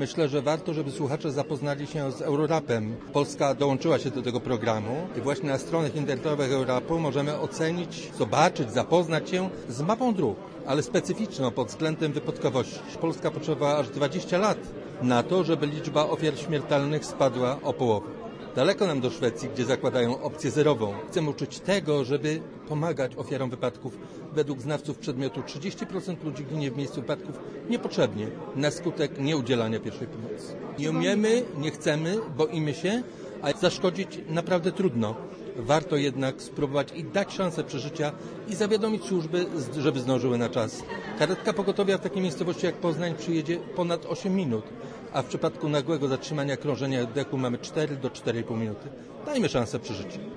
Myślę, że warto, żeby słuchacze zapoznali się z Eurorapem. Polska dołączyła się do tego programu i właśnie na stronach internetowych Eurorapu możemy ocenić, zobaczyć, zapoznać się z mapą dróg, ale specyficzną pod względem wypadkowości. Polska potrzebowała aż 20 lat na to, żeby liczba ofiar śmiertelnych spadła o połowę. Daleko nam do Szwecji, gdzie zakładają opcję zerową. Chcemy uczyć tego, żeby pomagać ofiarom wypadków. Według znawców przedmiotu 30% ludzi ginie w miejscu wypadków niepotrzebnie, na skutek nieudzielania pierwszej pomocy. Nie umiemy, nie chcemy, boimy się, a zaszkodzić naprawdę trudno. Warto jednak spróbować i dać szansę przeżycia i zawiadomić służby, żeby zdążyły na czas. Karetka pogotowia w takiej miejscowości jak Poznań przyjedzie ponad 8 minut, a w przypadku nagłego zatrzymania krążenia oddechu mamy 4 do 4,5 minuty. Dajmy szansę przeżycia.